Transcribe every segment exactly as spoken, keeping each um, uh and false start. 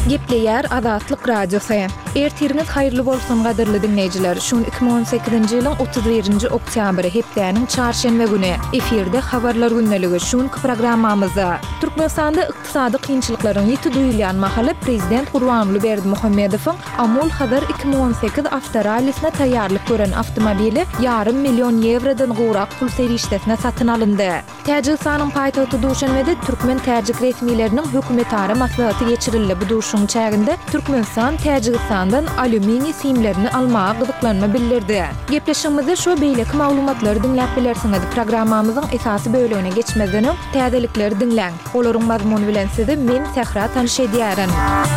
Gepleýär Azatlyk Radiosu. Ertiriniz haýyrly bolsun gadyrly dinleýijiler. Şun iki bin on sekizinji ýylyň otuz birinji oktýabry hepdäniň çarşembe güni efirde habarlar günneligi şun programmamyzda Türkmenistanda ykdysady kynçylyklaryň ýeti duýulýan mahaly prezident Gurbanuly Berdimuhammedowyň Amul Habar iki bin on sekiz avtoralysna taýýarlyk gören awtomobili ýarym million ýewrodan gowrak pul serişdesine satyn alyndy. Täjikistanyň paýtagty Duşanbede türkmen täjik resmiýetleriniň hökümetara maslahaty geçirildi. Bu duşuň çäginde Türkmenistan Täjikistandan alümini simlerini almağa gyzyklanma bildirdi. Gepleşigimizde şu beýleki maglumatlary dinläp bilersiňiz. Programmamyzyň esasy bölügine geçmezden täzelikleri dinläň. Olaryň mazmuny bilen sizi men Sehra tanış edýärin.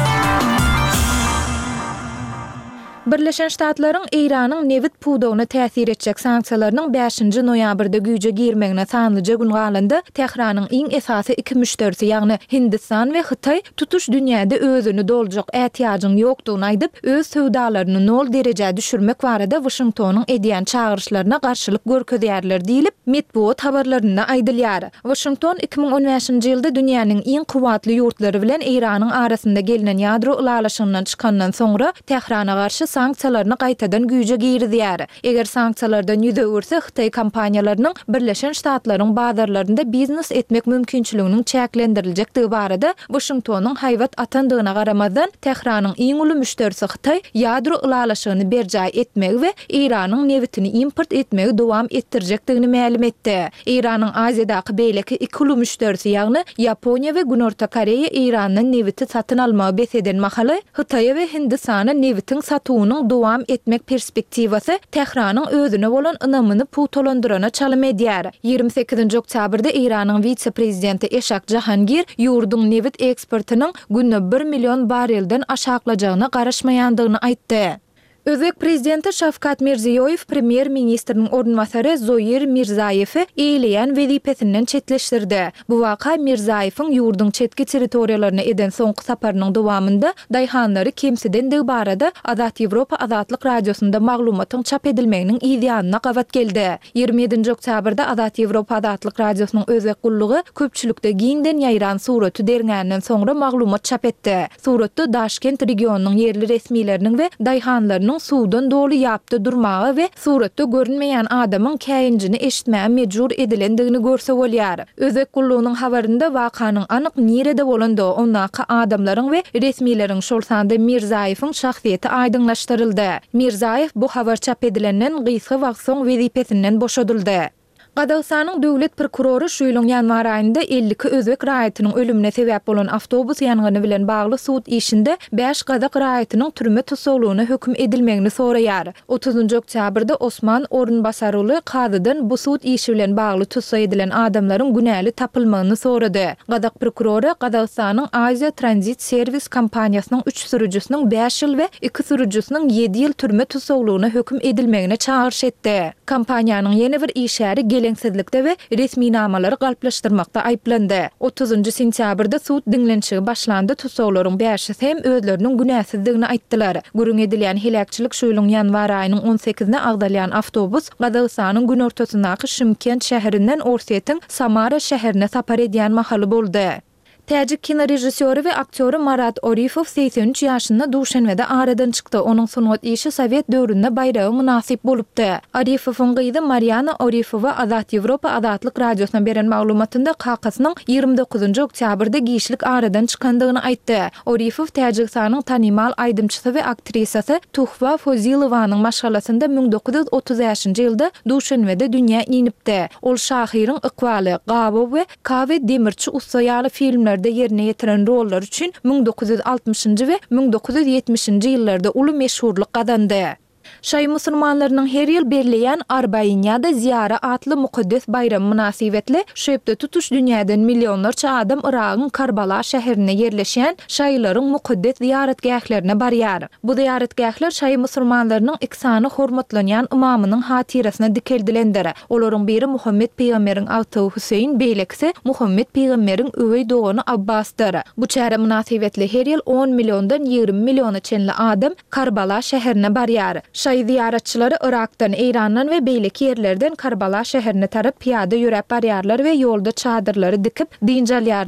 Birleşen Ştatlaryň Iranyň newit puwdagyna täsir etjek sanksiýalarynyň beşinji noýabrda güýje girmegine sanlyja gün galyndy. Tehranyň iň esasy iki müşterisi, ýagny Hindistan we Hytaý tutuş dünýäde özüni doljak ähtiýadyň ýokdugyny aýdyp, öz söwdalaryny nol derejä düşürmek barada Washingtonyň edýän çağırışlaryna garşylyk görkezýärler diýilip, medeniýet habarlarynda aýdylýar. Washington iki bin on beşinji ýylda dünýäniň iň kuwatly ýurtlary bilen Iranyň arasynda gelinen ýadro ulalaşygynyň çykandan soňra Tehrana garşy sanksiýalaryny gaýtadan güýje girdiýär. Eger sanksiýalardan ýüze görse, Hytaý kompaniýalarynyň Birleşen Ştatlaryň bazarlarynda biznes etmek mümkinçiliginiň çäklendiriljektigi barada Washingtonyň haýbat atandygyna garamazdan Tehranyň iň uly müşterisi Hytaý ýadro ulalaşygyny berjäy etmek we Iranyň newitini import etmegi dowam etdirjekdigini ma'lum etdi. Iranyň Aziýadaky beýleki iki uly müşterisi, ýagny Ýaponiýa we Günorta Koreýa Iranyň newiti satyn almagy beseden mahaly Hytaý we Hindistana newitin satywyny dowam etmek perspektiwasy Tehranyň özüne bolan ynamyny puwtalandyryna çalym edýär. ýygrimi sekizinji oktýabrda Iranyň vitse-prezidenti Eşak Jahangir ýurduň newit eksportynyň günne bir million barelden aşaklajagyna garaşmaýandygyny aýtdy. Özbek prezidenti Şavkat Mirziýoýew premier ministriniň ornmasary Zoyir Mirzaýewi eýleýän wezipesinden çetleşdirdi. Bu waka Mirzaýewiň ýurduň çetki territoriýalaryna eden soňky saparynyň dowamında daýhanlary kemsidendigi barada Azat Ýewropa Azatlyk Radiosunda maglumatyň çap edilmeginiň ýa-da gawat geldi. ýygrimi ýedinji oktýabrda Azat Ýewropa Azatlyk Radiosynyň özbek gullugy köpçülikde giňden ýaýran suraty dergänden soňra maglumat çap etdi. Suratda Daşkent regionunyň ýerli resmiýetleriniň we daýhanlarynyň suwdan doly ýapda durmagy we suratda görünmeýän adamyň käýinjini eşitmäge mejbur edilendigini görse bolýar. Özbek gullugynyň habarynda wakanyň anyk nerede bolandy, onaka adamlaryň we resmiýetleriň şol sanda Mirzaýewiň şahsiýeti aýdyňlaşdyryldy. Mirzaýew bu habar çap edilenden gysga wagt soň wezipesinden boşadyldy. Gadagystanyň döwlet prokuroru şu ýylyň ýanwar aýynda elliki özbek raýatynyň ölümine sebäp bolan awtobus ýangyny bilen bagly suud işinde beş gadak raýatynyň türme tutuklugyna hökm edilmegini soraýar. otuzunji oktýabrda Osman Orunbasaroğlu kadydan bu suud işi bilen bagly tutsa edilen adamlaryň günäli tapylmagyny sorady. Gadak prokuroru Gadagystanyň Aziýa Transit Servis kompaniýasynyň üç sürüjüsiniň beş ýyl we iki sürüjüsiniň yedi ýyl türme tutuklugyna hökm edilmegine çağırış etdi. Kompaniýanyň ýene bir işäri geleňsizlikde we resmi namalary galplaşdyrmakda aýplandy. otuzunji sentýabrda suud dinlenşigi başlandy. Tutuklaryň beşi hem özleriniň günäsizdigini aýtdylar. Gürün edilýän helakçylyk şu ýylyň ýanwar aýynyň on sekizine agdalýan awtobus Gadagystanyň gün ortasyndaky Şymkent şäherinden Orsetň Samara şäherine sapar edýän mahaly boldy. Täjik kino rejissöri we aktýory Marat Orifow seksen üç ýaşynda Duşanbede aradan çykdy. Onuň sungat işi Sowet döwründe bayramy münasip bolupdy. Orifowyň gyzy Mariana Orifowa Azat Ýewropa Azatlyk Radiosyna beren maglumatynda kakasynyň ýygrimi dokuzunji oktýabrda gişlik aradan çykandygyny aýtdy. Orifow Täjikistanyň tanymal aýdymçysy we aktrisasy Tuhfa Fozilowanyň maşgalasynda bin dokuz ýuz otuz beşinji ýylda Duşanbede dünýä inipdi. Ol şahyryň Ykbaly, Gabow we Kawe Demirçi ustaýaly filmler de yerine yetiren rollar üçün bin dokuz ýuz altmışynjy we bin dokuz ýuz ýetmişinji ýyllarda uly meşhurlyk kazandy. Şaý musulmanlarynyň her ýyl berleýän Arbaýinýada ziyara atly mukaddes bayram münasibetli şeýpde tutuş dünýäden millionlarça adam Iragyň Karbala şäherine yerleşýän şaýlaryň mukaddes ziyaretgählerine barýar. Bu ziyaretgähler şaý musulmanlarynyň iksany hormatlanýan imamynyň hatirasyna dikeldilendir. Olaryň biri Muhammed Peýgamberiň agty Hüseyin, beýlekisi Muhammed Peýgamberiň öwey dogany Abbasdyr. Bu çäre münasibetli her ýyl on milliondan ýygrimi milliona çenli adam Karbala şäherine barýar. Şaý ziyaretçilari Irakdan, Eýrandan we beýleki ýerlerden Karbala şäherine tarap piýada ýörep barýarlar we ýolda çadyrlary dikip dinjalýar.